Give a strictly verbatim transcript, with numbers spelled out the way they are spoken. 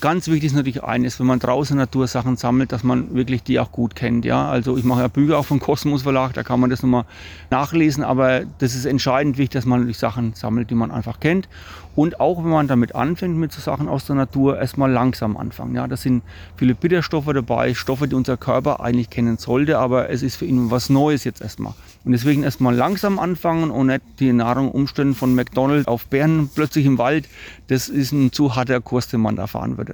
Ganz wichtig ist natürlich eines, wenn man draußen Natursachen sammelt, dass man wirklich die auch gut kennt. Ja? Also ich mache ja Bücher auch vom Kosmos Verlag, da kann man das nochmal nachlesen, aber das ist entscheidend wichtig, dass man Sachen sammelt, die man einfach kennt. Und auch wenn man damit anfängt, mit so Sachen aus der Natur, erstmal langsam anfangen. Ja? Da sind viele Bitterstoffe dabei, Stoffe, die unser Körper eigentlich kennen sollte, aber es ist für ihn was Neues jetzt erstmal. Und deswegen erstmal langsam anfangen und nicht die Nahrung umstellen von McDonald's auf Bären plötzlich im Wald. Das ist ein zu harter Kurs, den man da fahren würde.